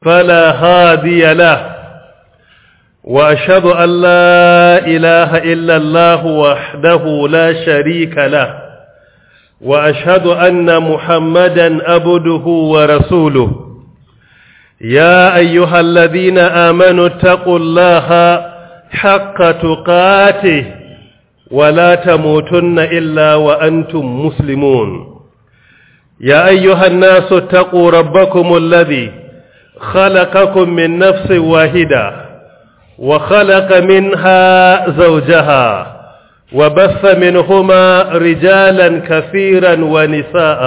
فلا هادي له وأشهد أن لا إله إلا الله وحده لا شريك له وأشهد أن محمدا عبده ورسوله يا أيها الذين آمنوا اتقوا الله حق تقاته ولا تموتن إلا وأنتم مسلمون يا أيها الناس اتقوا ربكم الذي خلقكم من نفس واحدة وخلق منها زوجها وبث منهما رجالا كثيرا ونساء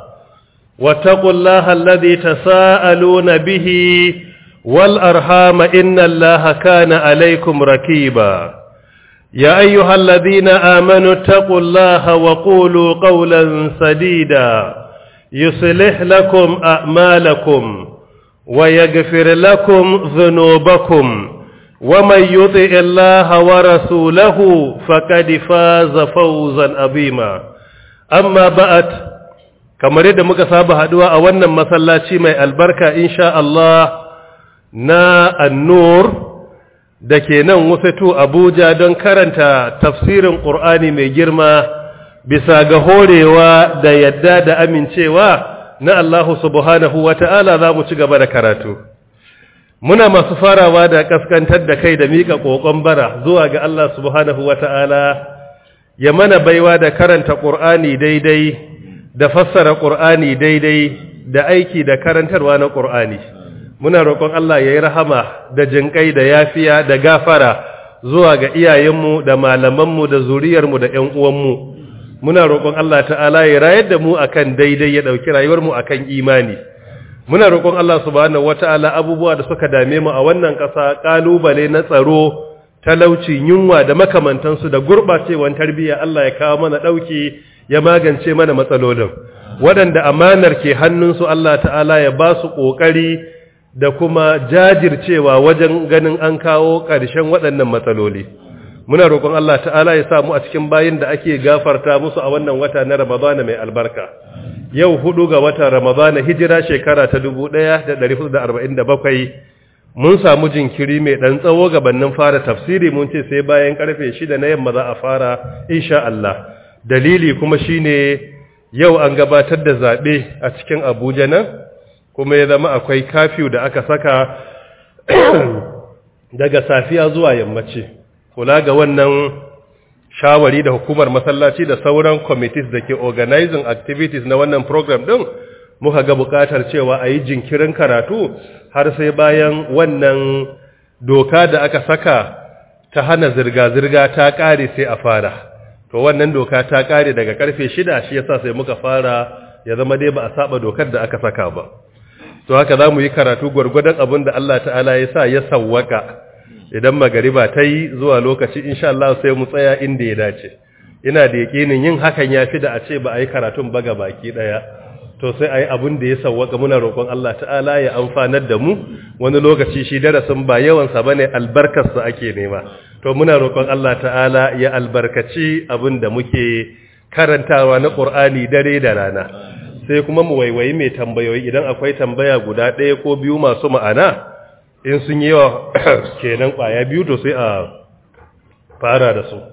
واتقوا الله الذي تساءلون به والأرحام إن الله كان عليكم رقيبا يا أيها الذين آمنوا اتقوا الله وقولوا قولا سديدا يصلح لكم أعمالكم ويغفر لكم ذنوبكم ومن يطع الله ورسوله فقد فاز فوزا عظيما أما بعد kamar yadda muka saba haduwa a wannan masallaci mai albarka insha Allah na An-Nur dake nan Wusatu Abuja don karanta tafsirin Qur'ani mai girma bisa ga horewa da yadda da amincewa na Allah subhanahu wata'ala za mu ci gaba da karatu muna masu farawa da kaskantar da kai da mika kokon bara zuwa ga Allah subhanahu wata'ala ya mana baiwa da karanta Qur'ani daidai da fassara Qur'ani daidai da aiki da karantarwa na Qur'ani muna roƙon Allah yayi rahama da jinkai da yafiya da gafara zuwa ga iyayenmu da malamanmu da zuriyarmu da ƴan uwanmu muna roƙon Allah ta'ala ya rayar da mu akan daidai ya dauki rayuwarmu akan imani muna roƙon Allah subhanahu wata'ala abubuwa da suka dame mu a wannan ƙasa kalubale na tsaro talauci yunwa da makamantansu da gurbacewan tarbiyya Allah ya kawo mana dauki ya magance mana matsalolin waɗanda amanar ke hannunsu Allah ta'ala ya ba su ƙoƙari da kuma jajircewa wajen ganin an kawo ƙarshen waɗannan matsaloli muna roƙon Allah ta'ala ya samu a cikin bayin da ake gafarta musu a wannan wata na Ramadana mai albarka yau 4 ga watan Ramadana hijira shekara ta 1447 mun samu jinkiri mai ɗan tsawo gabanin fara tafsiri mun ce sai bayan karfe 6 na yamma za a fara insha Allah dalili kuma shine yau an gabatar da zabe a cikin Abuja nan kuma ya zama akwai curfew da aka saka daga safiya zuwa yammaci kula ga wannan shawari da hukumar masallaci da sauran committees da ke organizing activities na wannan program din muka ga bukatar cewa a yi jinkirin karatu har sai bayan wannan doka da aka saka ta hana zirga-zirga ta kare sai a fara to wannan doka ta kare daga karfe 6 shi yasa sai muka fara ya zama dai ba a saba dokar da aka saka ba to haka zamu yi karatu gurgurdan abin da Allah ta'ala ya sa ya sawwaka idan magariba ta yi zuwa lokaci insha Allah sai mu tsaya inda ya dace ina da yakinin yin hakan yafi da a ce ba a yi karatun ba ga baki daya to sai ayi abin da ya sawwaka muna roƙon Allah ta'ala ya amfanar da mu wani lokaci shi darasin ba yawan sa bane albarkar sa ake nema to muna roƙon Allah ta'ala ya albarkaci abin da muke karantawa na Qur'ani dare da rana sai kuma mu waiwayi mai tambayoyi idan akwai tambaya guda ɗaya ko biyu masu ma'ana in sun yi yawa kenan ƙwaya biyu to sai a fara da su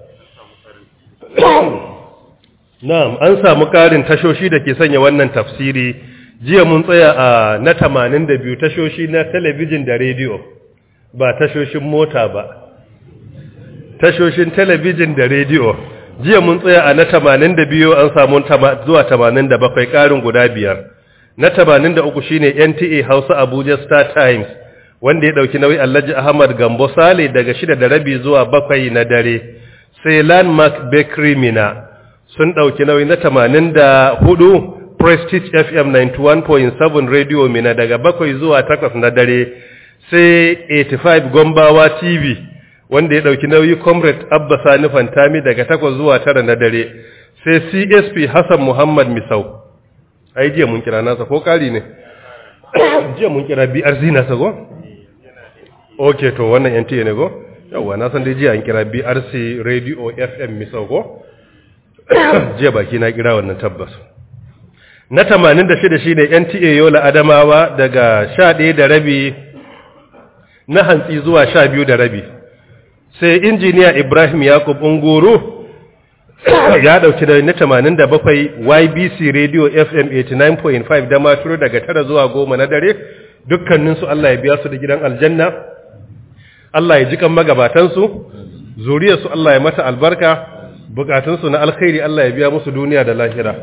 na'am an samu ƙarin tashoshi da ke sanya wannan tafsiri jiya mun tsaya a na 82 tashoshi na talabijin da rediyo ba tashoshin mota ba tashoshin talabijin da rediyo jiya mun tsaya a na 82 an samu zuwa 87 ƙarin guda biyar na 83 shine NTA Hausa Abuja Star Times wanda ya dauki nauyi Alhaji Ahmad Gambo Sale daga 6:30 zuwa 7 na dare sai Landmark Bakery Mina sun dauki nauyi na 84 Prestige FM 91.7 Radio Mina daga 7 zuwa 8 na dare sai 85 Gombawa TV wanda ya dauki nauyi Comrade Abba Sani Fantami daga 8 zuwa 9 na dare sai CSP Hassan Muhammad Misau ai jiya mun kira nasa ko kari ne jiya mun kira BRZ nasa go okay to wannan NTA ne go yawa na san dai jiya an kira BRC Radio FM Misau go jiya baki na kira wannan tabbas na 86 shine NTA Yola Adamawa daga 11:30 na hantsi zuwa 12:30. Sai injiniya Ibrahim Yakub Unguru ya dauki da na 87 YBC Radio FM 89.5 da maturo daga 9 zuwa 10 na dare. Dukkanin su Allah ya biya su da gidan aljanna. Allah ya jikan magabatan su, zuriyar su Allah ya mata albarka, bukatun su na alkhairi Allah ya biya musu duniya da lahira.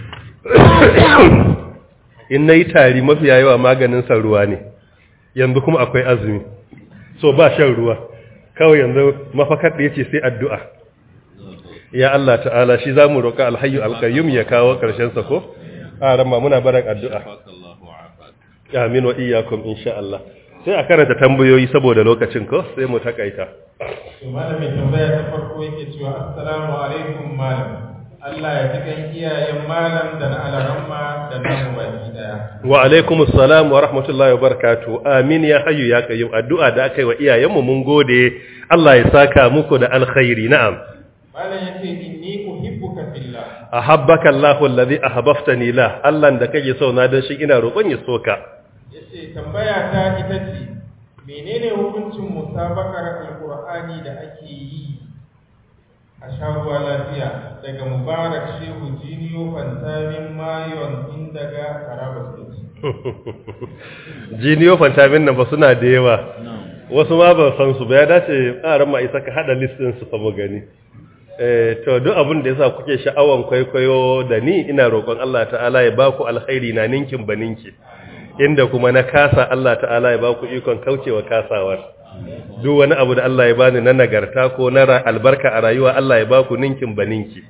In nayi tari mafi yawa maganin san ruwa ne. Yanzu kuma akwai azumi. So ba shan ruwa. Kawai yanzu mafakar da yace sai addu'a. Ya Allah ta'ala shi zamu roka alhayyu alqayyum ya kawo karshen sa ko? A ramma muna barin addu'a. Amin wa iyyakum insha Allah. Sai a karanta tambayoyi saboda lokacin ko sai mu takaita. To malamin tambaya ta farko yake cewa assalamu alaikum malam. Allah ya jikan iyayen malam da na alaramma da namu baki daya. Wa alaikumus salam wa rahmatullahi wa barakatuh. Amin ya hayyu ya qayyum. Addu'a da aka yi wa iyayenmu mun gode. Allah ya saka muku da alkhairi. Na'am. Malam yace inni uhibbuka fillah. Ahabbaka Allahu alladhi ahbabtani la. Allah da kake so na dan shi ina roƙon ya soka. Yace tambaya ta ita ce menene hukuncin musabakar alqur'ani da ake yi a sharuwa lafiya daga Mubarak Shehu Jiniyo Fantamin Mayon din daga Taraba State. Jiniyo Fantamin nan ba suna da yawa. Wasu ma ba san su ba ya dace ƙaran ma isa ka hada list din su fa mu gani. To duk abin da yasa kuke sha'awan kwaikwayo da ni ina roƙon Allah ta'ala ya ba ku alkhairi na ninkin baninki. Inda kuma na kasa Allah ta'ala ya ba ku ikon kaucewa kasawar. Duk wani abu da Allah ya bani na nagarta ko na albarka a rayuwa Allah ya ba ku ninkin baninki.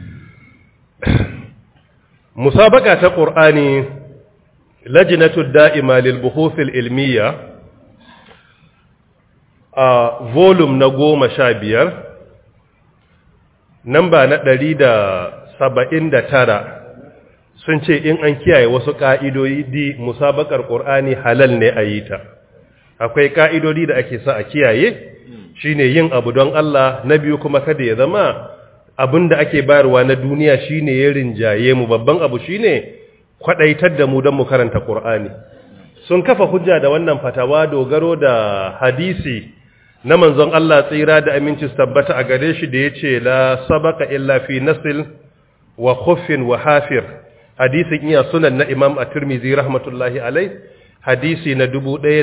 Musabaka ta Qur'ani lajnatu da'ima lil buhuthil ilmiya a volume na 15 namba na 179 sun ce in an kiyaye wasu ƙa'idodi musabakar Qur'ani halal ne a yi ta. Akwai ƙa'idodi da ake sa a kiyaye, shine yin abu don Allah, na biyu kuma kada ya zama abin da ake bayarwa na duniya shine ya rinjaye mu, babban abu shine kwaɗaitar da mu don mu karanta Qur'ani. Sun kafa hujja da wannan fatawa dogaro da hadisi na manzon Allah tsira da aminci su tabbata a gare shi da ya ce la sabaka illa fi nasil wa khuffin wa hafir. Hadisin iya sunan na Imam At-Tirmidhi rahmatullahi alai, hadisi na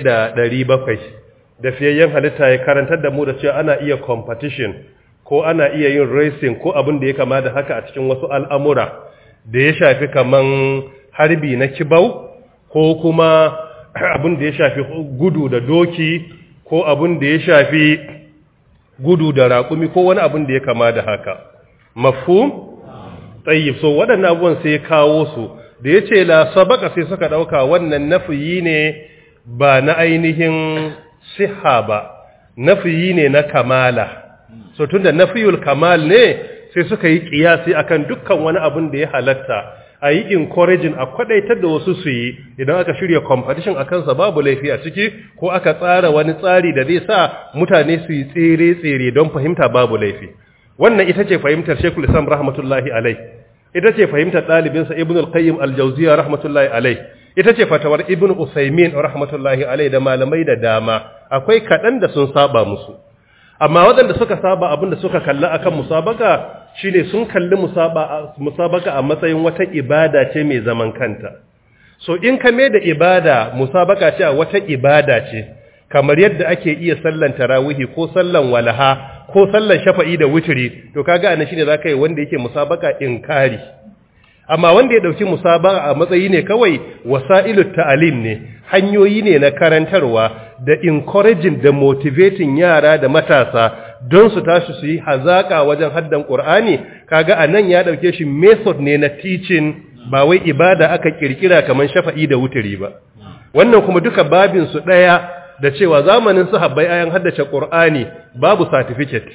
1700 da fiyayyen halitta ya karantar da mu da cewa ana iya competition ko ana iya yin racing ko abin da ya kama da haka a cikin wasu al'amura da ya shafi kaman harbi na kibau ko kuma abin da ya shafi gudu da doki ko abin da ya shafi gudu da raƙumi ko wani abin da ya kama da haka. Mafhum? Tayyib, so waɗannan abubuwan sai ya kawo su da ya ce la sabaka sai suka ɗauka wannan nafiyi ne ba na ainihin siha ba, nafiyi ne na kamala. So tunda nafiyul kamal ne sai suka yi ƙiyasi akan dukkan wani abin da ya halatta a yi encouraging a kwadaitar da wasu su yi idan aka shirya competition a kansa babu laifi a ciki ko aka tsara wani tsari da zai sa mutane su yi tsere-tsere don fahimta babu laifi. Wannan ita ce fahimtar Sheikhul Islam rahmatullahi alai, ita ce fahimtar ɗalibinsa Ibn al-Qayyim al-Jawziyya rahmatullahi alai, ita ce fatawar Ibn Usaymin rahmatullahi alai da malamai da dama. Akwai kaɗan da sun saba musu, amma waɗanda suka saba abin da suka kalla akan musabaka shine sun kalli musabaka a matsayin wata ibada ce mai zaman kanta. So in ka mai da ibada musabaka ce a wata ibada ce, kamar yadda ake iya sallan tarawihi ko sallan walaha ko sallan shafa'i da wuturi, to kaga anan shine zaka yi wanda yake musabaka inkari. Amma wanda ya dauki musabaka a matsayi ne kawai wasailut ta'alim ne, hanyoyi ne na karantarwa da encouraging da motivating yara da matasa don su tashi su yi hazaka wajen haddan Qur'ani, kaga anan ya dauke shi method ne na teaching ba wai ibada aka kirkira kaman shafa'i da wuturi ba. Wannan kuma duka babin su daya da cewa zamanin sahabbai ayan haddace Qur'ani babu certificate.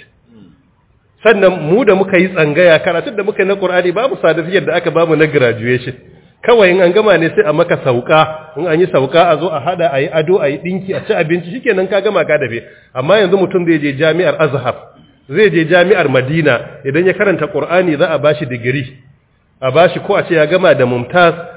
Sannan mu da muka yi tsangaya karatun da muka yi na Qur'ani babu certificate da aka bamu na graduation. Kawai in an gama ne sai a maka sauka, in an yi sauka a zo a hada a yi ado a yi dinki a ci abinci shikenan ka gama ka dafe. Amma yanzu mutum zai je jami'ar Azhar, zai je jami'ar Madina, idan ya karanta Qur'ani za a bashi digiri. A bashi ko a ce ya gama da mumtaz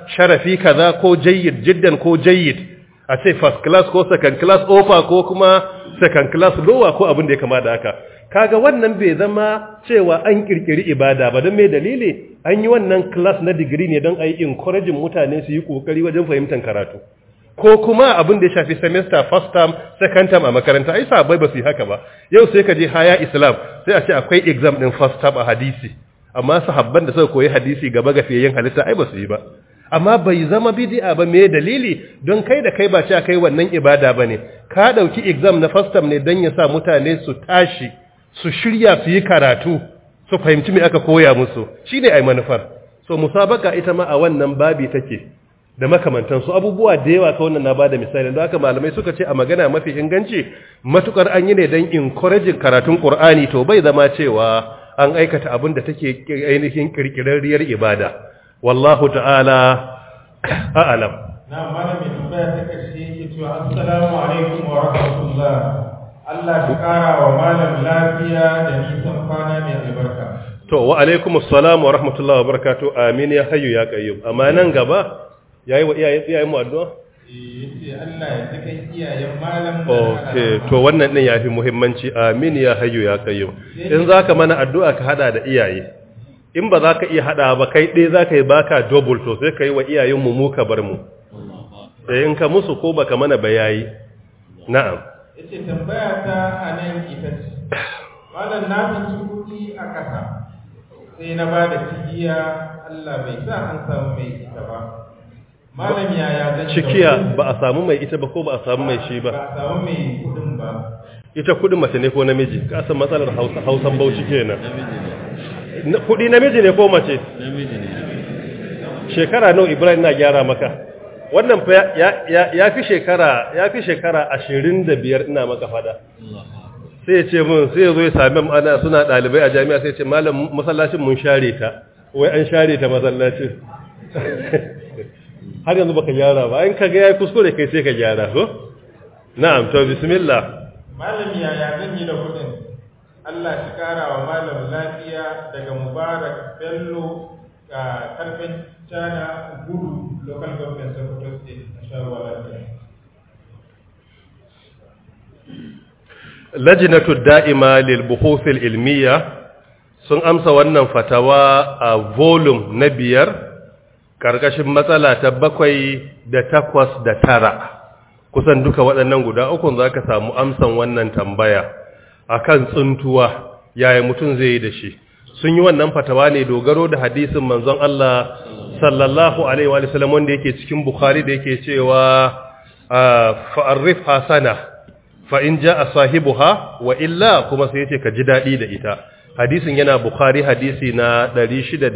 sharafi kaza ko jayyid jiddan ko jayyid a ce first class ko second class offer ko kuma second class lower ko abin da ya kama da haka kaga wannan bai zama cewa an kirkiri ibada ba don me dalili an yi wannan class na degree ne don a yi encouraging mutane su yi kokari wajen fahimtar karatu ko kuma abin da ya shafi semester first term second term a makaranta ai sabai ba su yi haka ba yau sai ka je haya islam sai a ce akwai exam din first term a hadisi amma sahabban da suka koyi hadisi gaba ga fiyayen halitta ai ba su yi ba amma bai zama bid'a ba me dalili don kai da kai ba cewa kai wannan ibada bane ka dauki exam na first term ne dan ya sa mutane su tashi su shirya su yi karatu su fahimci me aka koya musu shine ai manufar so musabaka ita ma a wannan babi take da makamantansu abubuwa da yawa ka wannan na bada misali don haka malamai suka ce a magana mafi inganci matukar an yi ne don encouraging karatun Qur'ani to bai zama cewa an aikata abin da take ainihin kirkirarriyar ibada wallahu ta'ala a'lam na malami tambaya ta karshe yake cewa assalamu alaikum wa rahmatullah Allah ya kara wa malam lafiya da nisan kwana mai albarka to wa alaikum assalam wa rahmatullahi wa barakatuh amin ya hayyu ya qayyum amma nan gaba yayi wa iyayen mu addu'a yace Allah ya ji kan iyayen malam okay to wannan din yafi muhimmanci amin ya hayyu ya qayyum in zaka mana addu'a ka hada da iyaye in ba zaka iya hada ba kai dai zaka yi baka double to sai kai wa iyayen mu ka bar mu in ka musu ko baka mana bayayi na'am yace tambaya ta anan ita ce malam na tsinci kudi a kasa sai na bada cigiya Allah bai sa an samu mai ita ba malam yaya zan cikiya ba a samu mai ita ba ko ba a samu mai shi ba ba a samu mai kudin ba ita kudin mace ne ko namiji ka san matsalar Hausan Bauchi kenan kudi namiji ne ko mace namiji ne shekara nawa Ibrahim na gyara maka wannan fa ya fi shekara 25 ina maka fada sai ya ce mun sai ya zo ya sami ana suna dalibai a jami'a sai ya ce malam masallacin mun share ta wai an share ta masallacin har yanzu baka gyara ba in kaga yayi kuskure kai sai ka gyara ko na'am to bismillah malam yaya zan yi da kudin Allah shi kara wa malam lafiya daga Mubarak Bello ga karfin Chana Gudu local government Sokoto state inshallah lafiya lajnatu da'ima lil buhuth al ilmiya sun amsa wannan fatawa a volume na 5 karkashin matsala ta 7 da 8 da 9 kusan duka waɗannan guda uku zaka samu amsan wannan tambaya akan tsuntuwa yaya mutum zai yi da shi sun yi wannan fatawa ne dogaro da hadisin manzon Allah sallallahu alaihi wa sallam wanda yake cikin Bukhari da yake cewa fa'arif hasana fa in jaa sahibuha wa illa kuma sai yace ka ji dadi da ita hadisin yana Bukhari hadisi na 618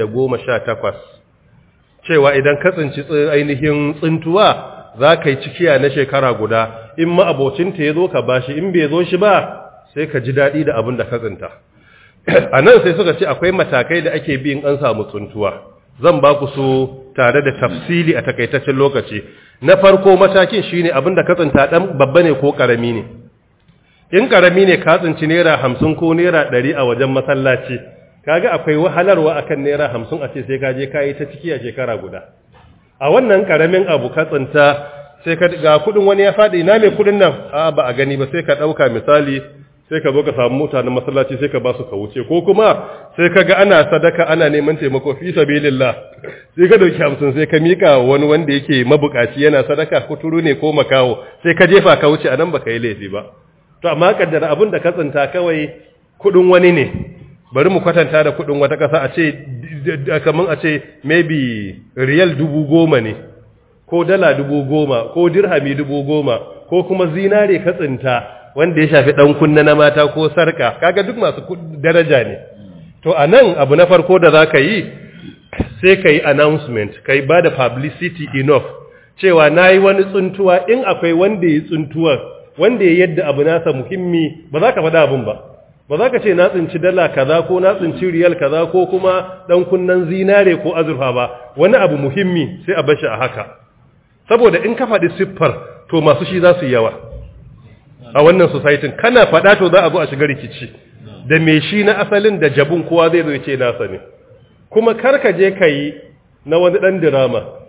cewa idan ka tsinci ainihin tsuntuwa za ka yi cikiya na shekara guda in ma abocinta ya zo ka bashi in bai zo shi ba sai ka ji daɗi da abin da ka tsinta a nan sai suka ce akwai matakai da ake bi in an samu tsuntuwa zan ba ku su tare da tafsili a takaitaccen lokaci na farko matakin shine abin da ka tsinta dan babba ne ko karami ne in karami ne ka tsinci naira 50 ko naira 100 a wajen masallaci kaga akwai wahalarwa akan naira 50 a ce sai ka je kai ta ciki a shekara guda a wannan karamin abu ka tsinta sai ka ga kudin wani ya fadi ina mai kudin nan a ba a gani ba sai ka dauka misali sai ka zo ka samu mutanen masallaci sai ka ba su ka wuce ko kuma sai ka ga ana sadaka ana neman taimako fi sabilillah sai ka dauki 50 sai ka mika wani wanda yake mabukaci yana sadaka kuturu ne ko makawo sai ka jefa ka wuce anan baka yi laifi ba to amma kaddara abin da ka tsinta kawai kudin wani ne bari mu kwatanta da kudin wata kasa a ce kaman a ce maybe riyal 10,000 ne ko dala 10,000 ko dirhami 10,000 ko kuma zinare ka tsinta wanda ya shafi dan kunna na mata ko sarka kaga duk masu daraja ne to anan abu na farko da zaka yi sai kai announcement kai ba da publicity enough cewa nayi wani tsuntuwa in akwai wanda ya tsuntuwa wanda ya yadda abu nasa muhimmi ba za ka faɗa abun ba ba za ka ce na tsinci dala kaza ko na tsinci riyal kaza ko kuma dan kunnan zinare ko azurfa ba wani abu muhimmi sai a bashi a haka saboda in ka faɗi siffar to masu shi za su yi yawa a wannan society kana faɗa to za a zo a shiga rikici da me shi na asalin da jabun kowa zai zo ya ce nasa ne kuma kar ka je ka yi na wani ɗan dirama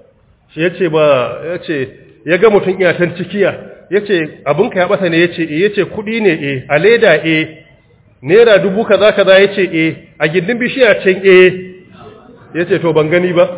shi yace ya ga mutum iya tan cikiya yace abun ka ya bata ne yace kudi ne a leda naira 1000 kaza yace a gindin bishiya can yace to ban gani ba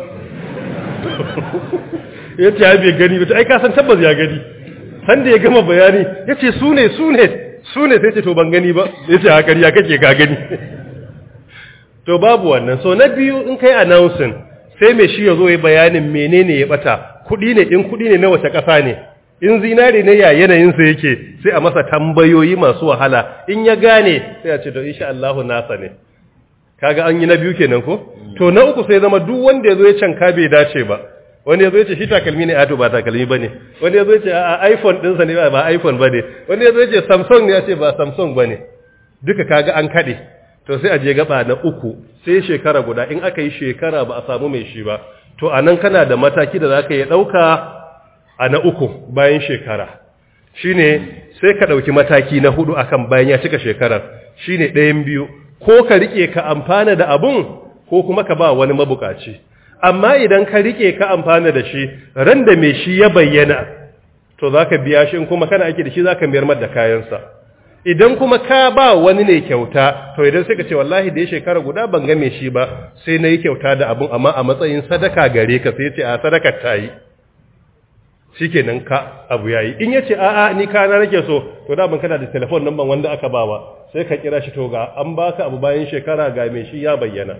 yace ai bai gani ba ai ka san tabbas ya gani san da ya gama bayani yace su ne sai ce to ban gani ba yace a kariya kake ka gani to babu wannan so na biyu in kai announcing sai me shi yazo ya bayanin menene ya bata kudi ne in kudi ne na wace kasa ne in zinare ne ya yanayin sa yake sai a masa tambayoyi masu wahala in ya gane sai ya ce to insha Allah nasa ne kaga an yi na biyu kenan ko to na uku sai zama duk wanda yazo ya canka bai dace ba wani yazo ya ce shi takalmi ne to ba takalmi bane wani yazo ya ce a iPhone din sa ne ba iPhone bane wani yazo ya ce Samsung ne ya ce ba Samsung bane duka kaga an kade to sai a je gaba na uku sai shekara guda in aka yi shekara ba a samu mai shi ba to anan kana da mataki da zaka yi dauka a na uku bayan shekara shine sai ka dauki mataki na hudu akan bayan ya cika shekarar shine ɗayan biyu ko ka rike ka amfana da abun ko kuma ka ba wani mabukaci amma idan ka rike ka amfana da shi ran da mai shi ya bayyana to zaka biya shi in kuma kana ake da shi zaka mayar mar da kayansa idan kuma ka ba wani ne kyauta to idan sai ka ce wallahi da ya shekara guda ban ga mai shi ba sai nayi kyauta da abun amma a matsayin sadaka gare ka sai ya ce a sadakar ta yi shikenan ka abu yayi in yace a'a ni kana nake so to da ban kana da telephone number wanda aka bawa sai ka kira shi to ga an baka abu bayan shekara ga mai shi ya bayyana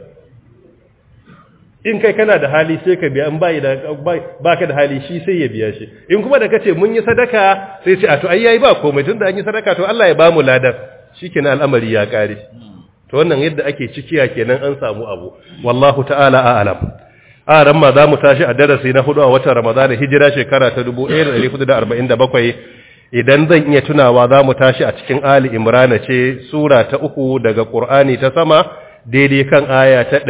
in kai kana da hali sai ka biya in baka da hali shi sai ya biya shi in kuma da kace mun yi sadaka sai ce a to ai yayi ba komai tunda an yi sadaka to Allah ya bamu ladan shikenan al'amari ya kare to wannan yadda ake cikiya kenan an samu abu wallahu ta'ala a'lam ran ma za mu tashi a darasi na 4 a watan Ramadan hijira shekara ta 1447 idan zan iya tunawa za mu tashi a cikin Ali Imran ce sura ta 3 daga Qur'ani ta sama daidai kan aya ta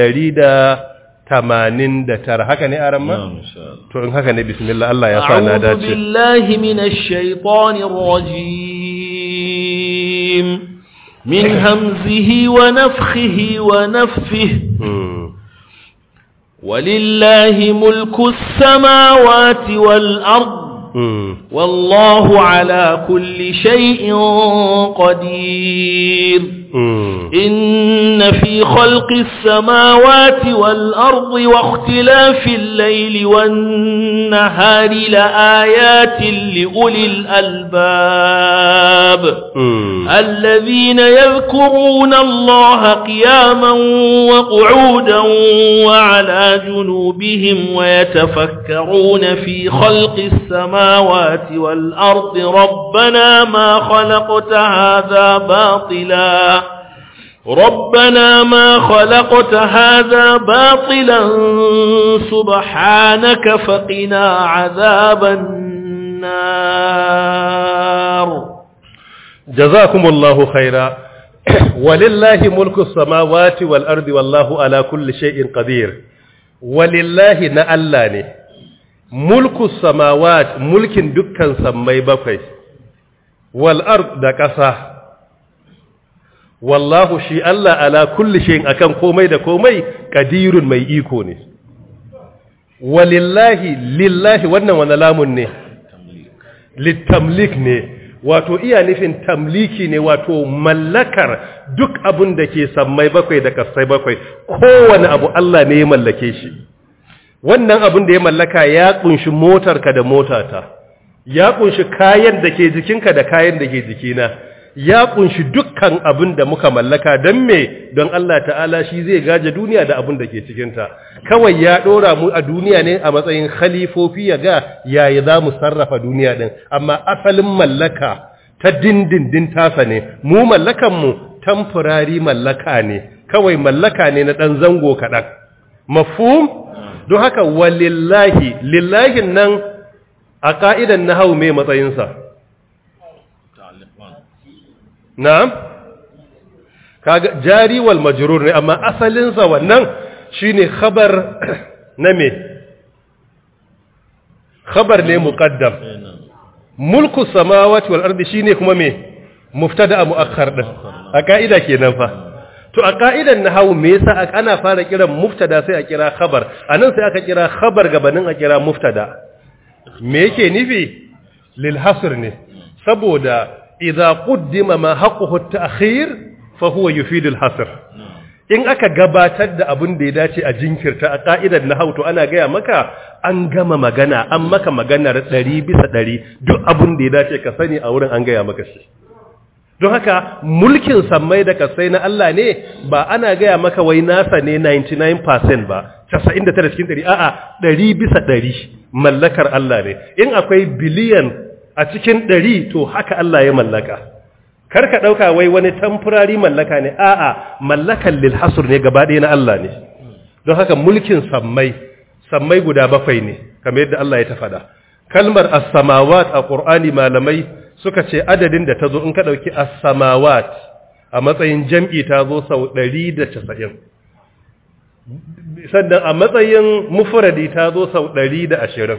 189 haka ne aran ma to in haka ne bismillah Allah ya sa na dace a'udhu billahi minash shaitanir rajim min hamzihi wa nafthihi wa nafthihi ولله ملك السماوات والأرض والله على كل شيء قدير إن في خلق السماوات والأرض واختلاف الليل والنهار لآيات لأولي الألباب الذين يذكرون الله قياما وقعودا وعلى جنوبهم ويتفكرون في خلق السماوات والأرض ربنا ما خلقت هذا باطلا سبحانك فقنا عذاب النار جزاكم الله خيرا ولله ملك السماوات والأرض والله على كل شيء قدير ولله نألاني ملك السماوات ملك دكان سمي بكوي والأرض دكسا wallahu shi Allah ala kulli shay'in akan komai da komai qadirun mai iko ne lillahi wannan wani lamun ne litamlik ne wato iya nufin tamliki ne wato mallakar duk abun da ke sammai bakwai da kasai bakwai kowane abu Allah ne ya mallake shi wannan abun da ya mallaka ya kunshi motarka da motata ya kunshi kayan da ke jikinka da kayan da ke jikina ya kunshi dukkan abin da muka mallaka don me don Allah ta'ala shi zai gaje duniya da abin da ke cikinta kawai ya dora mu a duniya ne a matsayin khalifofi ya ga yayi za mu sarrafa duniya din amma asalin mallaka ta dindindin tasa ne mu mallakan mu temporary mallaka ne kawai mallaka ne na dan zango kadan mafhum don haka walillahi lillahi nan a ka'idan nahwu me matsayinsa na'am kaga jari wal majrur ne amma asalin sa wannan shine khabar na me khabar ne muqaddam mulku samawati wal ardi shine kuma me mubtada muakhar din a kaida kenan fa to a ka'idan nahwu me yasa ana fara kiran mubtada sai a kira khabar anan sai aka kira khabar gabanin a kira mubtada me yake nufi lil hasr ne saboda idza quddima ma haqquhu at-ta'khir fa huwa yufidu al-hasr in aka gabatar da abin da ya dace a jinkirta a ka'idar nahwu to ana gaya maka an gama magana an maka maganar 100% duk abin da ya dace ka sani a wurin an gaya maka shi don haka mulkin sammai da kasai na Allah ne ba ana gaya maka wai nasa ne 99% ba 99 cikin 100 a'a 100% mallakar Allah ne in akwai biliyan a cikin 100 to haka Allah ya mallaka kar ka dauka wai wani temporary mallaka ne a'a mallakan lil hasr ne gaba ɗaya na Allah ne don haka mulkin sammai guda 7 ne kamar yadda Allah ya ta faɗa kalmar as-samawat a Qur'ani malamai suka ce adadin da ta zo in ka ɗauki as-samawat a matsayin jam'i ta zo sau 190 sannan a matsayin mufradi ta zo sau 120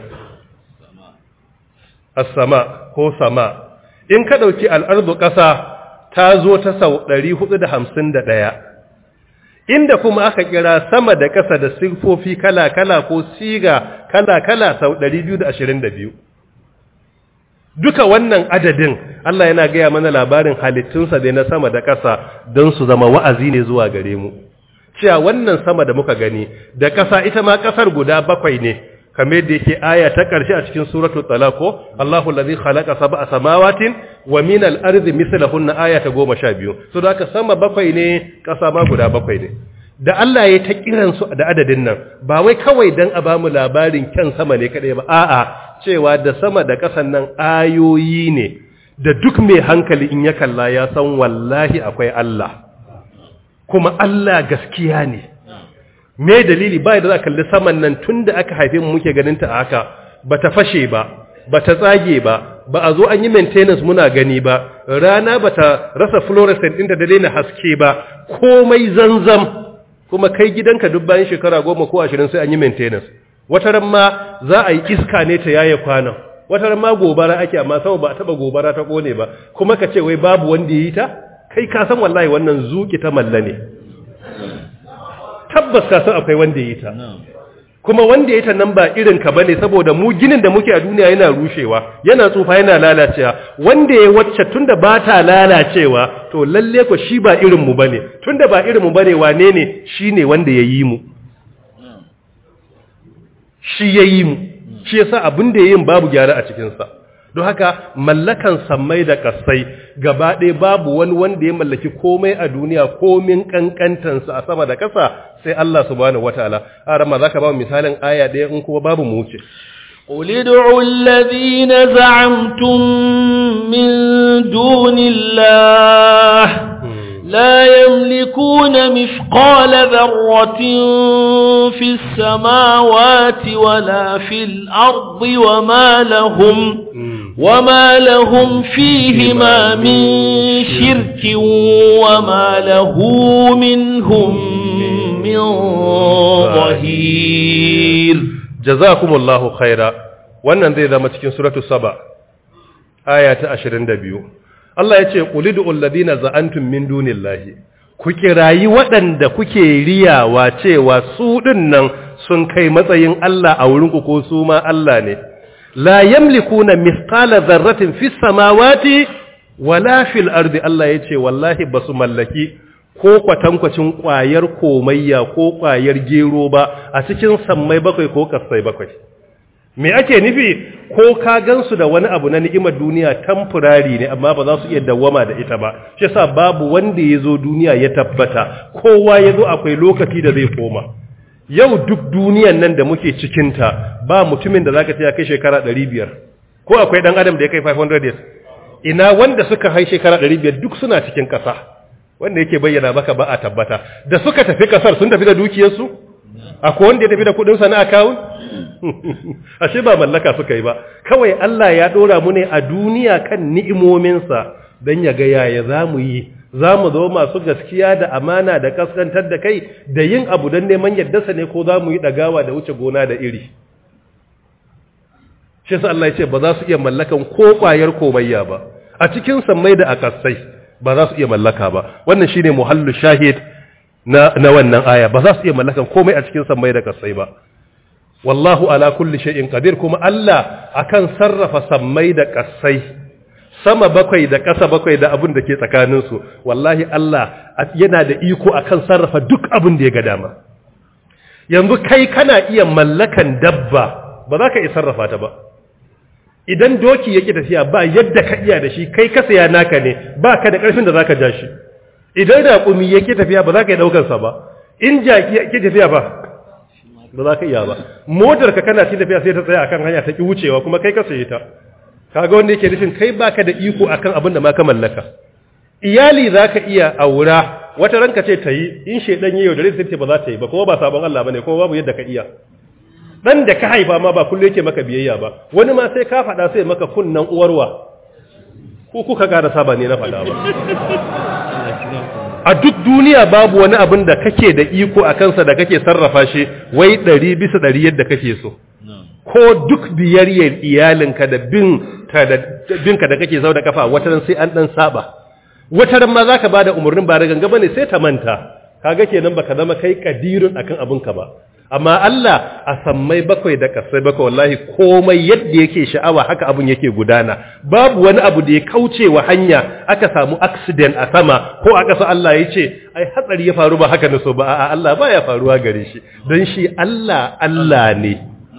as-sama ko sama in ka ɗauki al'ardu ƙasa ta zo ta sau 451 inda kuma aka kira sama da ƙasa da sifofi kala-kala ko siga kala-kala sau 222 duka wannan adadin Allah yana gaya mana labarin halittunsa da na sama da ƙasa don su zama wa'azi ne zuwa gare mu cewa wannan sama da muka gani da ƙasa ita ma ƙasar guda 7 ne kamar da yake aya ta ƙarshe a cikin suratul talaq ko Allahu allazi khalaqa sab'a samawatin wa min al-ardi mithlahunna aya ta 12 so da haka sama 7 ne ƙasa ma guda 7 ne da Allah ya ta kiran su da adadin nan ba wai kawai dan a bamu labarin kyan sama ne kadai ba a'a cewa da sama da ƙasan nan ayoyi ne da duk mai hankali in ya kalla ya san wallahi akwai Allah kuma Allah gaskiya ne me dalili ba da za kalli saman nan tunda aka haife mu muke ganin ta haka bata fashe ba bata tsage ba ba a zo an yi maintenance muna gani ba rana bata rasa fluorescent din da daina haske ba komai zanzam kuma kai gidanka duk bayan shekara 10 ko 20 sai an yi maintenance wata ran ma za a yi iska ne ta yaye kwana wata ran ma gobara ake amma sama ba a taba gobara ta kone ba kuma ka ce wai babu wanda yi ta kai ka san wallahi wannan zuki ta malla ne tabbas ka san akwai wanda yi ta kuma wanda yi ta nan ba irin ka bane saboda mu ginin da muke a duniya yana rushewa yana tsufa yana lalacewa wanda ya wacce tunda ba ta lalacewa to lalle ko shi ba irin mu bane tunda ba irin mu bane wane ne shine wanda ya yi mu shi ya yi mu shi yasa abin da yayin babu gyara a cikin sa don haka mallakan sammai da kasai gaba ɗaya babu wani wanda ya mallaki komai a duniya komin kankantansa a sama da kasa sai Allah subhanahu wataala arama zaka ba mu misalin aya ɗaya in kuma babu mu wuce قل ادعوا الذين زعمتم من دون الله لا يملكون مثقال ذرة في السماوات ولا في الأرض وما لهم فيهما من شرك وما له منهم من ظهير jazakumullahu khaira wannan zai zama cikin suratu saba aya ta 22 Allah ya ce qulidu alladhina za'antum min dunillahi ku kirayi waɗanda kuke riyawa cewa su dinnan sun kai matsayin Allah a wurin ku ko su ma Allah ne la yamlikuna mithqala dharratin fis samawati wala fil ardi Allah ya ce wallahi basu mallaki ko kwatankwacin ƙwayar komayya ko ƙwayar gero ba a cikin sammai 7 ko kasai 7 me ake nufi ko ka gansu da wani abu na ni'imar duniya temporary ne amma ba za su iya dawwama da ita ba shi yasa babu wanda yazo duniya ya tabbata kowa yazo akwai lokaci da zai koma yau duk duniyan nan da muke cikin ta ba mutumin da zaka ce ya kai shekara 500 ko akwai dan adam da ya kai 500 years ina wanda suka hai shekara 500 duk suna cikin kasa wanda yake bayyana maka ba a tabbata da suka tafi kasar sun tafi da dukiyarsu akwai wanda ya tafi da kudinsa na account ashe ba mallaka suka yi ba kawai Allah ya dora mu ne a duniya kan ni'imominsa dan ya ga yaya zamu yi zamu zo masu gaskiya da amana da kaskantar da kai da yin abu dan neman yaddarsa ne ko zamu yi dagawa da wuce gona da iri shi sa Allah ya ce ba za su iya mallakan ko kwayar komayya ba a cikin sammai da akasai ba za su iya mallaka ba wannan shine muhallu shahid na wannan aya ba za su iya mallakan komai a cikin sammai da kasai ba. Wallahu ala kulli shay'in qadir, kuma Allah akan sarrafa sammai da kasai, sama bakwai da ƙasa bakwai da abin da ke tsakaninsu, wallahi Allah yana da iko akan sarrafa duk abin da ya ga dama. Yanzu kai kana iya mallakan dabba, ba za ka iya sarrafa ta ba. Idan doki yake tafiya ba yadda ka iya da shi, kai ka saya naka ne, ba ka da ƙarfin da za ka ja shi. Idan raƙumi yake tafiya ba za ka yi ɗaukarsa ba, in jaki yake tafiya ba za ka iya ba. Motar ka kana ci tafiya sai ta tsaya akan hanya ta ki wucewa, kuma kai ka saye ta. Kaga wanda yake nufin kai baka da iko akan abin da ma ka mallaka. Iyali za ka iya aura, wata ranka ce ta yi, in shedan yayi da sai ce ba za ta yi ba, kuma ba sabon Allah bane, kuma babu yadda ka iya. Dan da ka haifa ma ba kullu yake maka biyayya ba, wani ma sai ka faɗa sai maka kunnan uwarwa. Ko kuka ga da saba ne na faɗa ba. A duk duniya babu wani abin da kake da iko a kansa da kake sarrafa shi wai 100% yadda kake so. Ko duk biyayyar iyalinka da binka da kake zau da kafa wataran sai an dan saba. Wataran ma zaka bada umarnin ba da ganga bane sai ta manta. Kaga kenan baka zama kai kadirun akan abinka ba. Amma Allah a sammai bakwai da kasai bakwai wallahi komai yadda yake sha'awa haka abun yake gudana. Babu wani abu da ya kauce wa hanya aka samu accident a sama ko a ƙasa Allah ya ce ai hatsari ya faru ba haka na so ba, a'a Allah baya faruwa gare shi don shi Allah ne.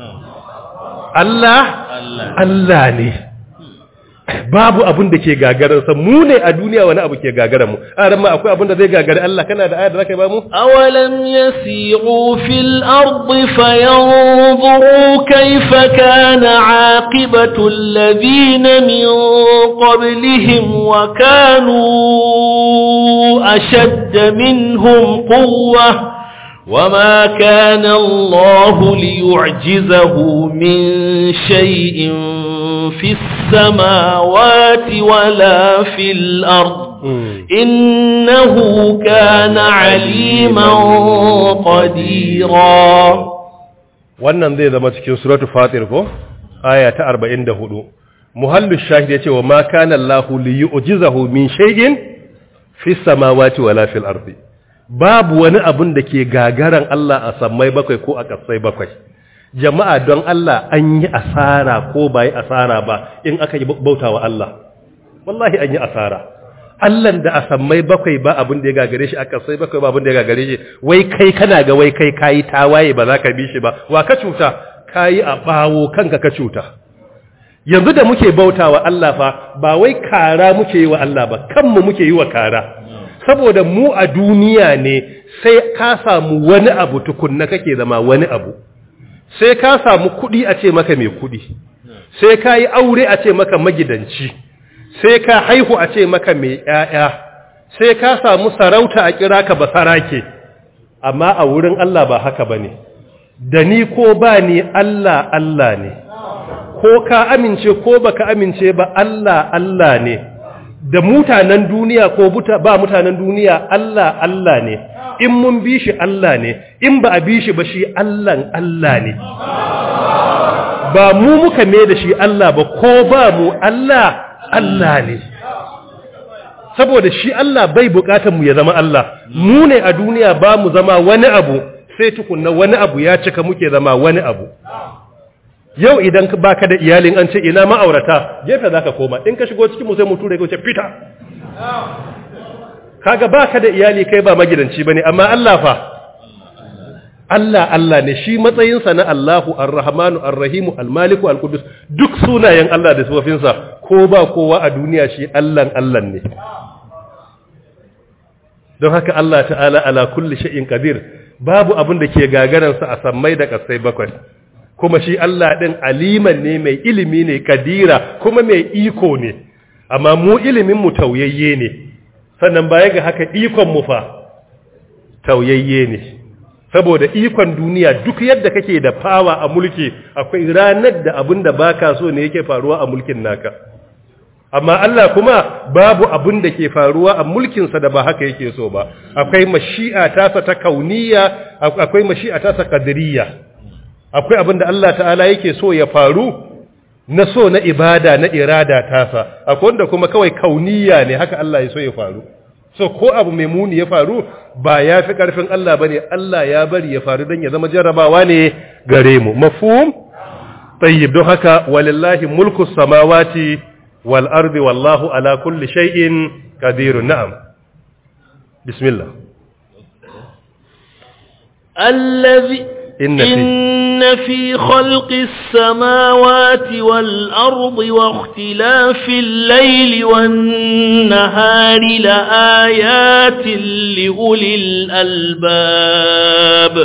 Allah ne. Babu abin da ke gagararsa, mu ne a duniya wani abu ke gagarar mu. Aran ma akwai abin da zai gagari Allah, kana da ayar da zaka ba mu? Awalam yasiru fil ardi fayanzuru kayfa kana aqibatu alladhina min qablihim wa kanu ashadda minhum quwwah وما كان الله ليعجزه من شيء في السماوات ولا في الأرض إنه كان عليما قديرا. wannan zai zama cikin suratul fatir ko aya ta 44. Muhallu shahid yace wa ma kana Allahu liyu'jizahu min shay'in fis samawati wala fil ardi. Babu wani abun da ke gagaran Allah a sammai bakwai ko a ƙasai bakwai. Jama'a don Allah an yi asara ko ba yi asara ba in aka yi bautawa Allah. Wallahi an yi asara. Allahn da a sammai bakwai ba abun da ya gagare shi a ƙasai bakwai ba abun da ya gagare shi. Wai kai kana ga wai kai kayi tawaye ba za ka bi shi ba. Wa ka cuta? Kayi a bawo kanka ka cuta. Yanzu da muke bautawa Allah fa ba wai kara muke yi wa Allah ba, kanmu muke yi wa kara. Saboda mu a duniya ne sai ka samu wani abu tukunna kake zama wani abu, sai ka samu kuɗi a ce maka mai kuɗi, sai ka yi aure a ce maka magidanci, sai ka haihu a ce maka mai ‘ya'ya, sai ka samu sarauta a kira ka basarake, amma a wurin Allah ba haka ba ne, da ni ko ba ni Allah Allah ne, ko ka amince ko baka amince ba Allah Allah ne. Da mutanen duniya ko ba mutanen duniya Allah Allah ne, in mun bi shi Allah ne, in ba a bi shi ba shi Allahn Allah ne. Ba mu muka me da shi Allah ba, ko ba mu Allah Allah ne. Saboda shi Allah bai bukatar mu ya zama Allah, mu ne a duniya ba mu zama wani abu sai tukunna wani abu ya cika muke zama wani abu. Yau idan baka da iyalin an ce ina ma'aurata gefe zaka koma, in ka shigo cikin mu sai mu ture ka ce fita. Kaga baka da iyali kai ba magidanci bane, amma Allah fa Allah ne, shi matsayinsa na Allahu Ar-Rahmanu Ar-Rahimu Al-Maliku Al-Qudus, duk sunayen Allah da sifofinsa ko ba kowa a duniya shi Allah ne. Don haka Allah ta'ala ala kulli shay'in qadir, babu abin da ke gagaransa a sammai da kasai bakwai. Kuma shi Allah ɗin aliman ne, mai ilimi ne, kadira kuma mai iko ne, amma mu iliminmu tauyayye ne, sannan baya ga haka ikonmu fa tauyayye ne, saboda ikon duniya duk yadda kake da fawa a mulki akwai ranar da abin da baka so ne yake faruwa a mulkin naka, amma Allah kuma babu abin da ke faruwa a mulkinsa da ba haka yake so ba. Akwai mashi'a tasa ta kauniya, akwai mashi'a tasa qadariyya. Akwai abin da Allah ta'ala yake so ya faru na so na ibada na irada tasa, akwai wanda kuma kawai kauniya ne haka Allah ya so ya faru. so ko abu mai muni ya faru ba ya fi ƙarfin Allah bane, Allah ya bari ya faru don ya zama jarrabawa ne gare mu. Mafhum? Tayyib, don haka walillahi mulku samawati wal ardi wallahu ala kulli shay'in qadir. Na'am. Bismillah. إن في خلق السماوات والأرض واختلاف الليل والنهار لآيات لأولي الألباب.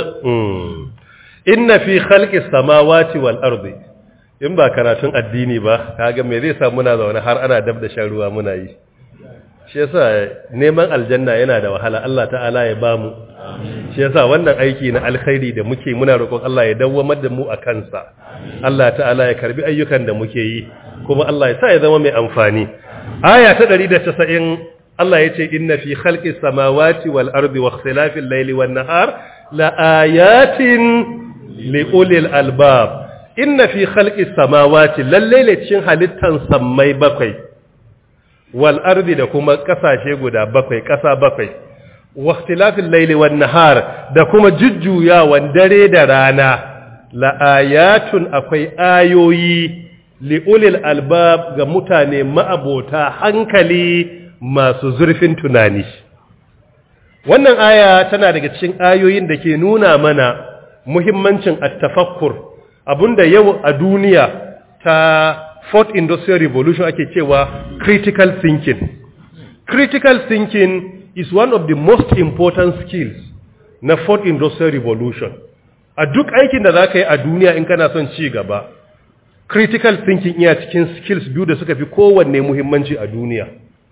إن في خلق السماوات والأرض. in ba karatun addini ba kaga me zai sa muna zaune har ana dab da shan ruwa muna yi. Shi yasa neman aljanna yana da wahala, Allah ta'ala ya bamu. Shi yasa wannan aiki na alkhairi da muke muna roƙon Allah ya dawwamar da mu a kansa. Allah ta'ala ya karbi ayyukan da muke yi kuma Allah ya sa ya zama mai amfani. Aya ta 190 Allah ya ce inna fi khalqis samawati wal ardi wa ikhtilafil layli wan nahar la ayatin li ulil albab. Inna fi khalqis samawati lalle cikin halittan sammai bakwai wal ardi da kuma kasashe guda bakwai, kasa bakwai, wa ikhtilafil layli wan nahar da kuma jujjuyawan dare da rana la ayatun akwai ayoyi li ulil albab ga mutane ma'abota hankali masu zurfin tunani. Wannan aya tana daga cikin ayoyin da ke nuna mana muhimmancin at-tafakkur, abunda yau a duniya ta Fourth Industrial Revolution ake cewa critical thinking. Critical thinking is one of the most important skills na Fourth Industrial Revolution. A duk aikin da za ka yi a duniya in kana son ci gaba, critical thinking iya cikin skills biyu da suka fi kowanne muhimmanci a duniya.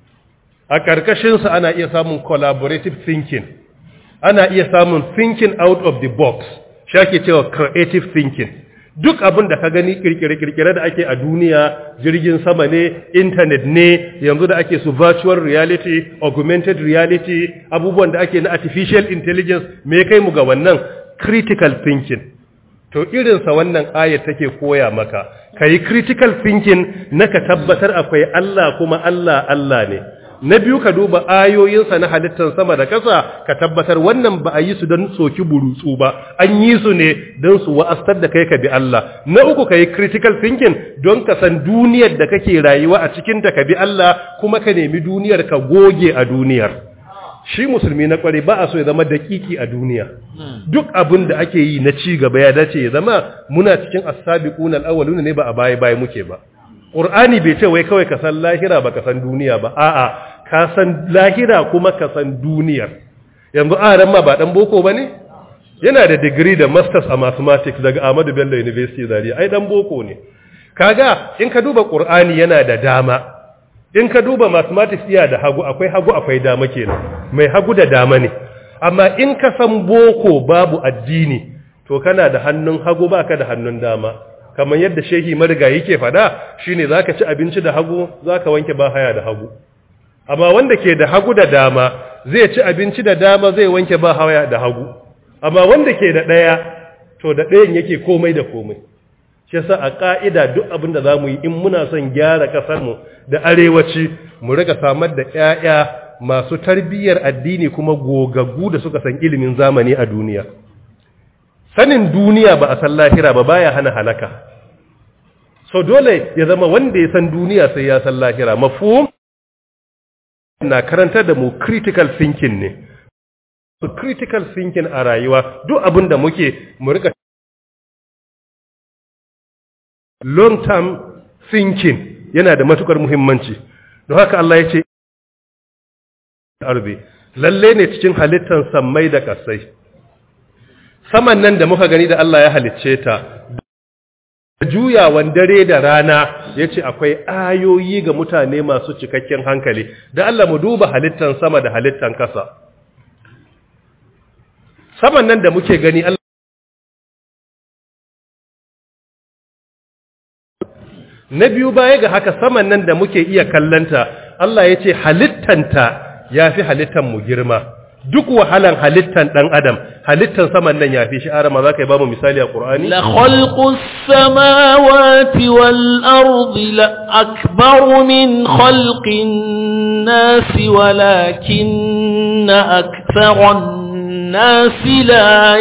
A ƙarƙashinsa ana iya samun collaborative thinking, ana iya samun thinking out of the box, shi ake cewa creative thinking. Duk abin da ka gani kirkire-kirkire da ake a duniya, jirgin sama ne, internet ne, yanzu da ake su virtual reality, augmented reality, abubuwan da ake na artificial intelligence, me kai mu ga wannan critical thinking. To irinsa wannan ayat take koya maka, ka yi critical thinking na ka tabbatar akwai Allah kuma Allah ne. Na biyu ka duba ayoyinsa na halittar sama da ƙasa ka tabbatar wannan ba a yi su don soki burutsu ba, an yi su ne don su wa'astar da kai ka bi Allah. Na uku ka yi critical thinking don ka san duniyar da kake rayuwa a cikinta ka bi Allah kuma ka nemi duniyar ka goge a duniyar. Shi musulmi na kware ba a so ya zama dakiki a duniya. Duk abin da ake yi na ci gaba ya dace ya zama muna cikin as-sabiquna al-awwaluna ne ba a baya muke ba. Qur'ani bai ce wai kawai ka san lahira ba ka san duniya ba, a'a ka san lahira kuma ka san duniyar. Yanzu aran ma ba dan boko bane? Yana da degree da masters a mathematics daga Ahmadu Bello University Zaria, ai dan boko ne. Kaga in ka duba Qur'ani yana da dama, in ka duba mathematics iya da hagu akwai dama kenan, mai hagu da dama ne. Amma in ka san boko babu addini to kana da hannun hagu baka da hannun dama. Kamar yadda shehi mariga yake fada shine zaka ci abinci da hagu zaka wanke bahaya da hagu, amma wanda ke da hagu da dama zai ci abinci da dama zai wanke bahaya da hagu, amma wanda ke da daya to da dayan yake komai da komai. Shi yasa a ka'ida duk abin da zamu yi in muna son gyara kasar mu da arewaci mu riga samar da ƴaƴa masu tarbiyyar addini kuma gogaggu da suka san ilimin zamani a duniya. Sanin duniya ba a san lahira ba baya hana halaka. So dole ya zama wanda ya san duniya sai ya san lahira. Mafhum na karantar da mu critical thinking ne. So critical thinking a rayuwa duk abin da muke mu rika long term thinking yana da matukar muhimmanci. Don haka Allah ya ce arzi lalle ne cikin halittar sammai da kasai. Saman nan da muka gani da Allah ya halicce ta, juyawan dare da rana ya ce akwai ayoyi ga mutane masu cikakken hankali. Da Allah mu duba halittan sama da halittan kasa. Saman nan da muke gani Allah na biyu baya ga haka saman nan da muke iya kallanta, Allah ya ce halittanta ya fi halittan mu girma. Duk wahalan halittan dan adam halittan saman nan yafi shi. Arama zaka yi ba mu misali a Qur'ani? La khalqus samawati wal ardi la akbaru min khalqin الناس ولكن أكثر الناس لا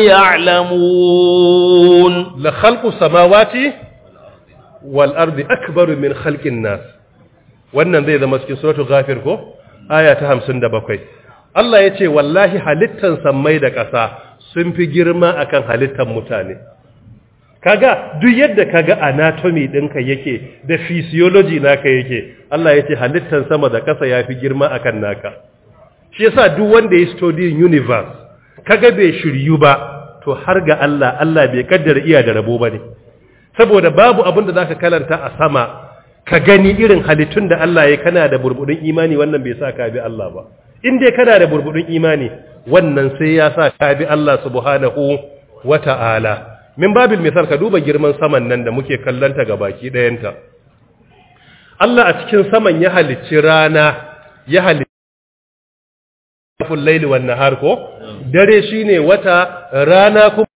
يعلمون لخلق السماوات والأرض أكبر من خلق الناس. wannan zai zama cikin suratul ghafir ko aya ta 57. Allah yace wallahi halittan sammai da ƙasa sun fi girma akan halittan mutane. Kaga duk yadda kaga anatomy ɗinka yake da physiology naka yake, Allah yace halittan sama da ƙasa yafi girma akan naka. Shi yasa duk wanda ya study universe kaga bai shiryu ba, to har ga Allah bai kaddara iya da rabo bane. Saboda babu abin da zaka kalanta a sama ka gani irin halittun da Allah ya kana da burbudin imani, wannan bai sa ka bi Allah ba. In dai kana da burbudin imani, wannan sai ya sa ka bi Allah subhanahu wata'ala. Min babil misal ka duba girman saman nan da muke kallanta ga baki ɗayanta. Allah a cikin saman ya halicci rana, ya halicci laili wan nahar ko? Dare shine wata, rana kuma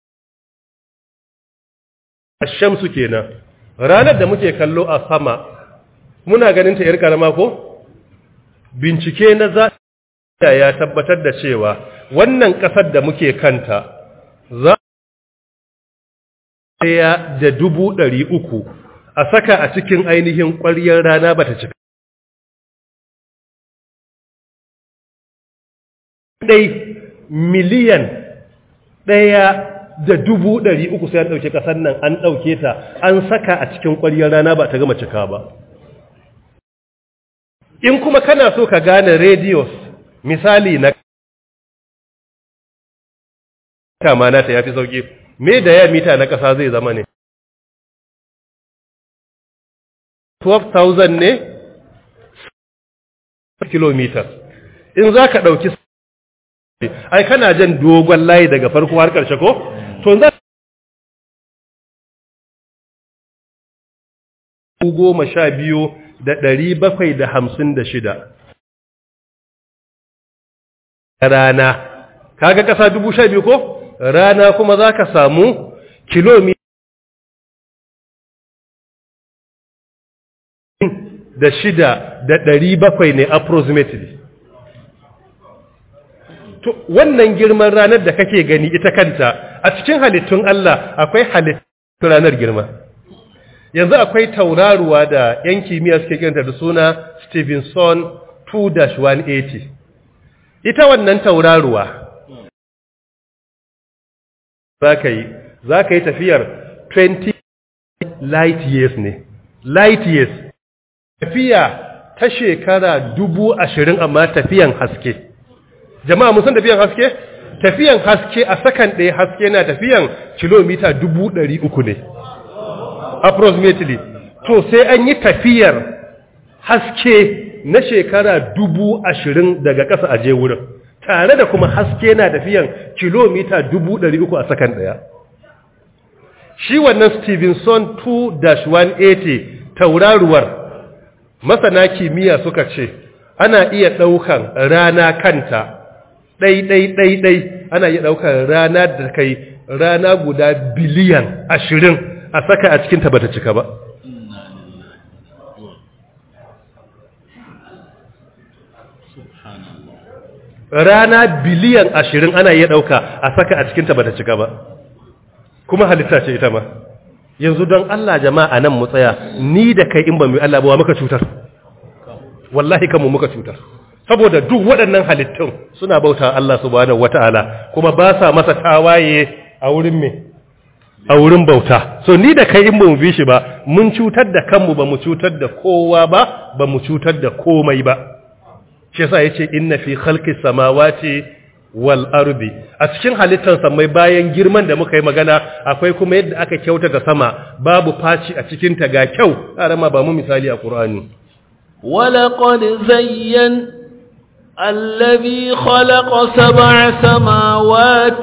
ash-shamsu kenan. Ranar da muke kallo a sama muna ganin ta 'yar karama ko? Bincike na ya tabbatar da cewa wannan ƙasar da muke kanta za a da 300,000 a saka a cikin ainihin ƙwaryar rana ba ta cika. Miliyan 1,300,000 sai an ɗauke ƙasar nan an ɗauke ta an saka a cikin ƙwaryar rana ba ta gama cika ba. In kuma kana so ka gane radius misali na kama na ta yafi sauki, me da ya mita na ƙasa zai zama ne 12,000 ne kilometers. In za ka ɗauki ai kana jan dogon layi daga farko har ƙarshe ko? To za 12,756 rana, kaga ƙasa 12,000 ko? Rana kuma za ka samu kilomita da 6,700 ne approximately. To wannan girman ranar da kake gani ita kanta a cikin halittun Allah akwai halittun ranar girma. Yanzu akwai tauraruwa da ‘yan kimiyya suke kiranta da suna Stevenson 2-180. Ita wannan tauraruwa za ka yi tafiyar 20 light years ne. Light years. Tafiya ta shekara 20,000 amma tafiyan haske. Jama'a mun san tafiyan haske? Tafiyan haske a sakan ɗaya haske na tafiyan kilomita 300,000 ne. Approximately. To sai an yi tafiyar haske na shekara 20,000 daga ƙasa a je wurin. Tare da kuma haske na tafiyan kilomita 300,000 a sakan ɗaya. Shi wannan Stevenson 2-180 tauraruwar masana kimiyya suka ce ana iya ɗaukan rana kanta ɗai ana iya ɗaukar rana da kai rana guda biliyan 20 a saka a cikinta bata cika ba. Rana biliyan 20 ana iya ɗauka a saka a cikinta bata cika ba, kuma halitta ce ita ma. Yanzu don Allah jama'a nan mu tsaya, ni da kai in ba mu yi Allah ba muka cutar, wallahi kanmu muka cutar. Saboda duk waɗannan halittun suna bauta Allah subhanahu wata'ala kuma ba sa masa tawaye a wurin me, a wurin bauta. So ni da kai in ba mu bi shi ba mun cutar da kanmu, ba mu cutar da kowa ba, ba mu cutar da komai ba. Shi yasa yace inna fi khalqis samawati wal ardi, a cikin halittar samai bayan girman da muka yi magana akwai kuma yadda aka kyautata sama, babu faci a cikin ta ga kyau. Arama ba mu misali a Qur'ani. ولقد زين الذي خلق 7 سماوات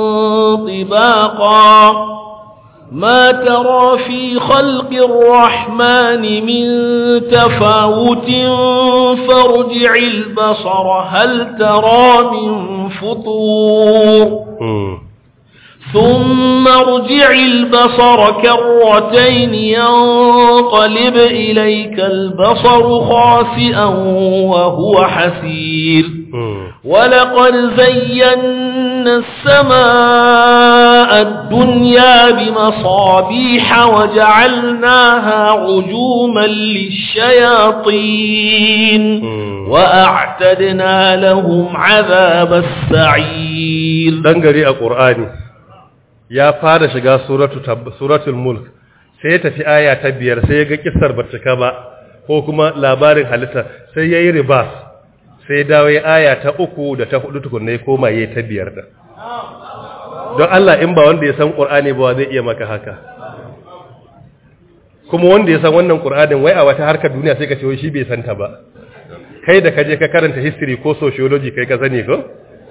طباقا ما ترى في خلق الرحمن من تفاوت فارجع البصر هل ترى من فطور ثم ارجع البصر كرتين ينقلب إليك البصر خاسئا وهو حسير ولقد زينا السماء الدنيا بمصابيح وجعلناها رجوما للشياطين وأعتدنا لهم عذاب السعير. دنگري القرآن ya fara shiga suratul mulk sai ya tafi aya ta 5 sai ya ga kissar barcika ba ko kuma labarin halitta sai yayi reverse sai dawo aya ta 3 da ta 4 tukunne koma yayi ta 5 da don Allah in ba wanda ya san Qur'ani ba zai iya maka haka kuma wanda ya san wannan Qur'anin wai a wata harkar duniya sai ka ce wai shi bai san ta ba kai da kaje ka karanta history ko sociology kai ka sani ko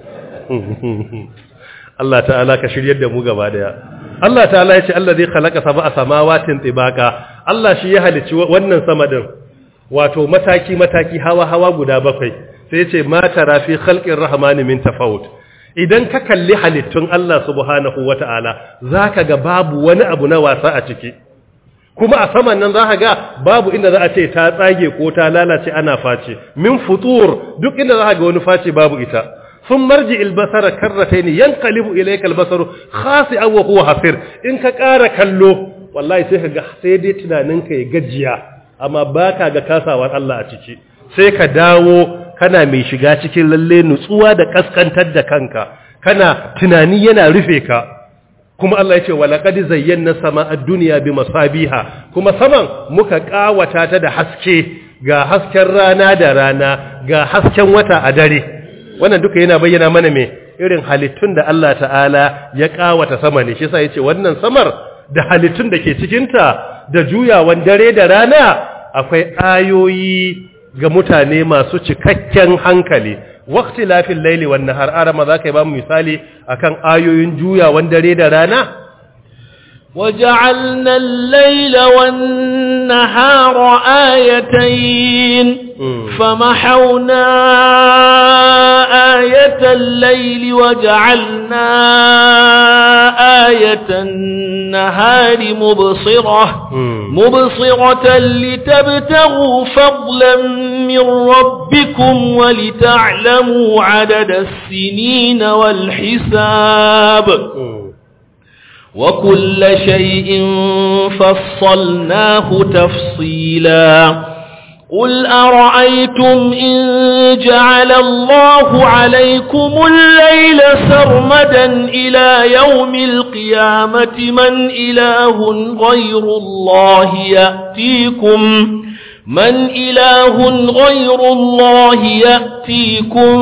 Allah ta'ala ka shiryar da mu gaba daya Allah ta'ala ya ce allazi khalaqa sab'a samawatin tibaqa Allah shi ya halicci wannan sama din wato mataki hawa guda bakwai sai ya ce ma tara fi khalqir rahmani min tafawut idan ka kalli halittun Allah subhanahu wata'ala zaka ga babu wani abu na wasa a ciki kuma a saman nan zaka ga babu inda za a ce ta tsage ko ta lalace ana face min futur duk inda zaka ga wani face babu ita ثم مرجع البصر كرتين ينقلب إليك البصر خاسئا وهو حسير إن كقار كلو والله sai dai tunaninka ya gajiya amma baka ga kasawar Allah a ciki sai ka dawo kana mai shiga cikin lalle nutsuwa da kaskantar da kanka kana tunani yana rufe ka kuma Allah ya ce walaqad zayyana samaa ad-dunya bimasabiha kuma saman muka kawata ta da haske ga hasken rana da rana ga hasken wata a dare wannan duka yana bayyana mana me irin halittun da Allah ta'ala ya kawata sama ne shi yasa yace wannan samar da halittun da ke cikin ta da juyawan dare da rana akwai ayoyi ga mutane masu cikakken hankali waqti lafil layli wan nahar arama zaka ba mu misali akan ayoyin juyawan dare da rana وجعلنا الليل والنهار آيتين فمحونا آية الليل وجعلنا آية النهار مبصرة لتبتغوا فضلا من ربكم ولتعلموا عدد السنين والحساب وكل شيء فصلناه تفصيلا قل أرأيتم إن جعل الله عليكم الليل سرمدا إلى يوم القيامة من إله غير الله يأتيكم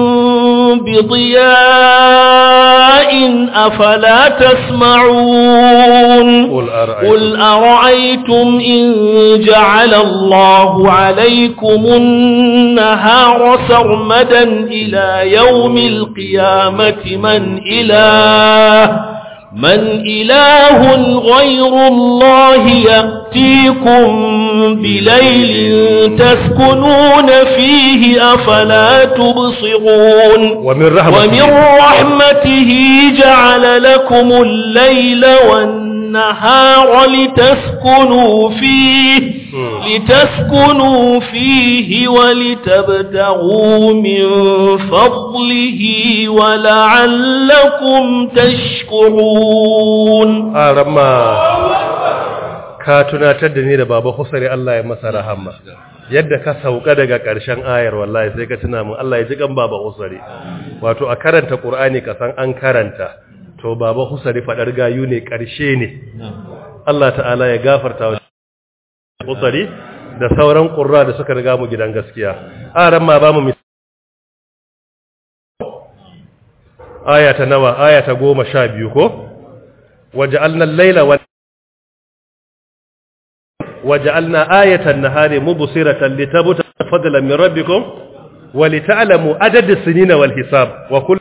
بضياء أفلا تسمعون قل أرأيتم إن جعل الله عليكم النهار سرمدا إلى يوم القيامة من إله غير الله يأتيكم بليل تسكنون فيه أفلا تبصرون ومن رحمته جعل لكم الليل والنهار لتسكنوا فيه ولتبتغوا من فضله ولعلكم تشكرون ka tunatar da ni da baba Husari Allah ya masa rahama yadda ka sauka daga ƙarshen ayar wallahi sai ka tuna mun Allah ya ji kan baba Husari wato a karanta Qur'ani ka san an karanta to baba Husari fadar gayu ne ƙarshe ne Allah ta'ala ya gafarta wa Husari da sauran qurra da suka riga mu gidan gaskiya aran ma ba mu aya ta nawa aya ta 12 ko waja'alna al-laila وجعلنا آية النهار مبصرة لتبتغوا فضلا من ربكم ولتعلموا عدد السنين والحساب وكل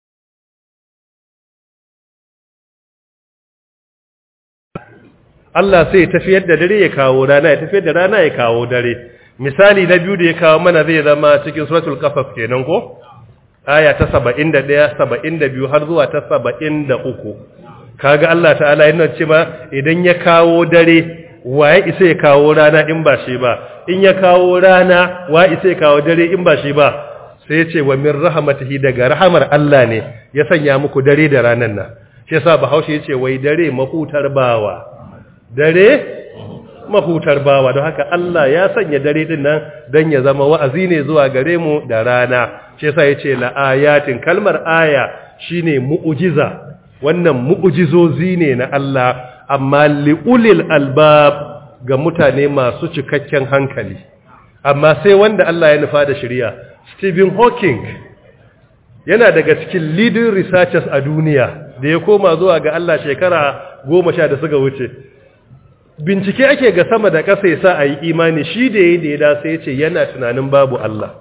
Allah sai tafiyar da dare ya kawo rana ya tafiyar da rana ya kawo dare misali na biyu da ya kawo mana zai zama cikin suratul qasas kenan ko aya ta 71 72 har zuwa ta 73 kaga Allah ta'ala yana cewa idan ya kawo dare waye isa ya kawo rana in ba shi ba, in ya kawo rana waye isa ya kawo dare in ba shi ba, sai ya ce wa min rahmatihi, daga rahamar Allah ne ya sanya muku dare da ranan nan. Shi yasa Bahaushe yace wai dare mahutar bawa, dare mahutar bawa. Don haka Allah ya sanya dare din nan dan ya zama wa'azi ne zuwa gare mu da rana. Shi yasa yace la ayatin, kalmar aya shine mu'jiza, wannan mu'jizozi ne na Allah, amma liulil albab, ga mutane masu cikakken hankali, amma sai wanda Allah ya nufa da shari'a. Stephen Hawking yana daga cikin leading researchers a duniya da ya koma zuwa ga Allah shekara 10 da suka wuce. Bincike ake ga sama da ƙasa ya sa a yi imani, shi da yayi da ya da sai ya ce yana tunanin babu Allah.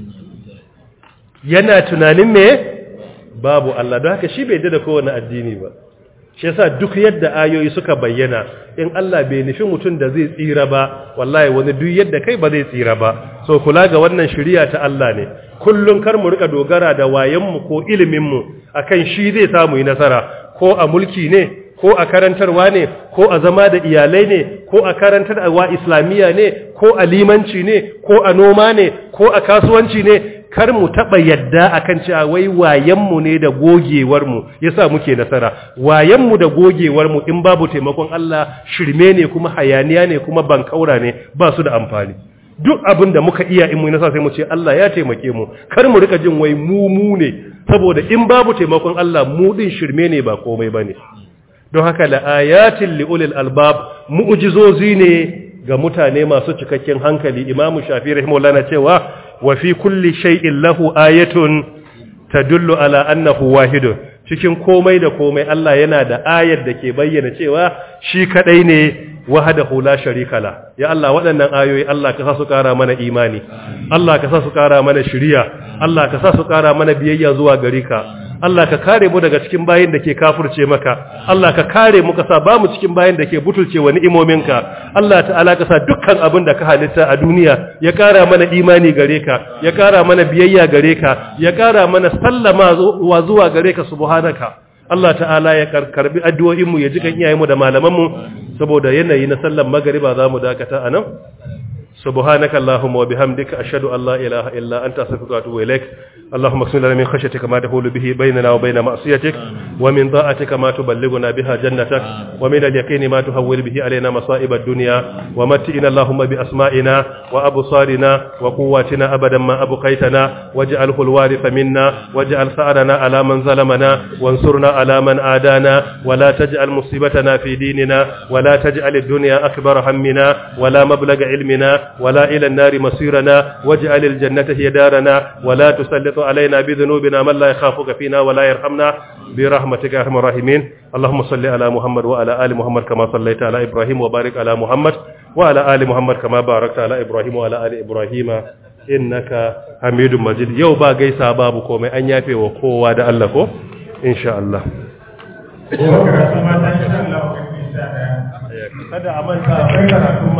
Yana tunanin me? Babu Allah. Don haka shi bai da kowane addini ba. Shi yasa duk yadda ayoyi suka bayyana, in Allah bai nufi mutum da zai tsira ba, wallahi wani duk yadda kai ba zai tsira ba. So kula ga wannan shari'a ta Allah ne. Kullun kar mu rika dogara da wayenmu ko iliminmu akan shi zai samu yi nasara, ko a mulki ne, ko a karantarwa ne, ko a zama da iyalai ne, ko a karantarwa islamiyya ne, ko a limanci ne, ko a noma ne, ko a kasuwanci ne. Kar mu taɓa yadda akan cewa wai wayenmu ne da gogewarmu yasa muke nasara. Wayenmu da gogewarmu in babu taimakon Allah shirme ne, kuma hayaniya ne, kuma bankaura ne, ba su da amfani. Duk abin da muka iya in mu nasara sai mu ce Allah ya taimake mu. Kar mu rika jin wai mu ne, saboda in babu taimakon Allah mu din shirme ne, ba komai bane. Don haka la ayatin liulil albab, mu'jizozi ne ga mutane masu cikakken hankali. Imam Shafi'i rahimahullah na cewa wa fi kulli shay'in lahu ayatun tadullu ala annahu wahidun. Cikin komai da komai Allah yana da ayar da ke bayyana cewa shi kadai ne, wahdahu la sharika la. Ya Allah, waɗannan ayoyi Allah ka sa su ƙara mana imani, Allah ka sa su ƙara mana shiriya, Allah ka sa su ƙara mana biyayya zuwa gare ka. Allah ka kare mu daga cikin bayin da ke kafirce maka, Allah ka kare mu ka sa ba mu cikin bayin da ke butulce wa ni'imominka. Allah ta'ala ka sa dukkan abin da ka halitta a duniya ya kara mana imani gare ka, ya kara mana biyayya gare ka, ya kara mana sallama zuwa gare ka subhanaka. Allah ta'ala ya karbi addu'o'in mu, ya ji kan iyayen mu da malaman mu. Saboda yanayi na sallar magriba za mu dakata anan. سبحانك اللهم وبحمدك أشهد أن لا إله إلا أنت أستغفرك وأتوب إليك. اللهم اقسم لنا من خشيتك ما تحول به بيننا وبين معصيتك، ومن طاعتك ما تبلغنا بها جنتك، ومن اليقين ما تهول به علينا مصائب الدنيا، ومتئنا اللهم بأسمائنا وأبصارنا وقواتنا أبدا ما أبقيتنا، واجعله الوارث منا، واجعل ثأرنا على من ظلمنا، وانصرنا على من عادانا، ولا تجعل مصيبتنا في ديننا، ولا تجعل الدنيا أكبر همنا ولا مبلغ علمنا ولا إلى النار مصيرنا، واجعل الجنة هي دارنا، ولا تسلط علينا بذنوبنا من لا يخافك فينا ولا يرحمنا برحمتك يا أرحم الراحمين. اللهم صل على محمد وعلى آل محمد كما صليت على إبراهيم، وبارك على محمد وعلى آل محمد كما باركت على إبراهيم وعلى آل إبراهيم إنك حميد مجيد. يو با gaisa babu komai, an yafe wa kowa da Allah ko insha Allah. Kada a manta